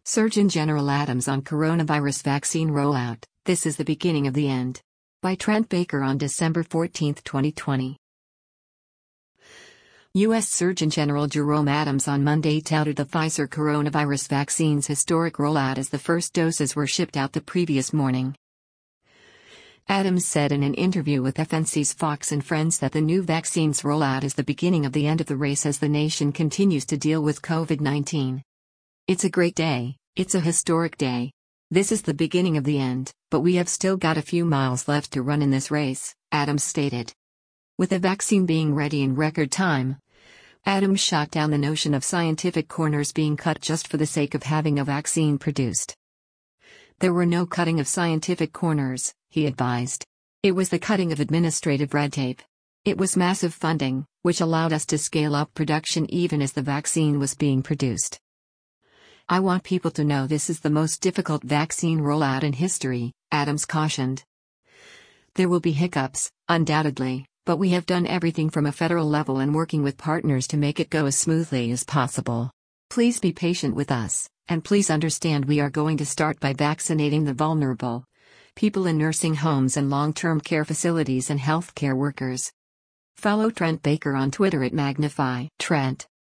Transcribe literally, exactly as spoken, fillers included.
Surgeon General Adams on coronavirus vaccine rollout, this is the beginning of the end. By Trent Baker on December fourteenth, twenty twenty. U S Surgeon General Jerome Adams on Monday touted the Pfizer coronavirus vaccine's historic rollout as the first doses were shipped out the previous morning. Adams said in an interview with F N C's Fox and Friends that the new vaccine's rollout is the beginning of the end of the race as the nation continues to deal with COVID nineteen. It's a great day, it's a historic day. This is the beginning of the end, but we have still got a few miles left to run in this race, Adams stated. With the vaccine being ready in record time, Adams shot down the notion of scientific corners being cut just for the sake of having a vaccine produced. There were no cutting of scientific corners, he advised. It was the cutting of administrative red tape. It was massive funding, which allowed us to scale up production even as the vaccine was being produced. I want people to know this is the most difficult vaccine rollout in history, Adams cautioned. There will be hiccups, undoubtedly, but we have done everything from a federal level and working with partners to make it go as smoothly as possible. Please be patient with us, and please understand we are going to start by vaccinating the vulnerable, people in nursing homes and long-term care facilities and healthcare workers. Follow Trent Baker on Twitter at Magnify Trent.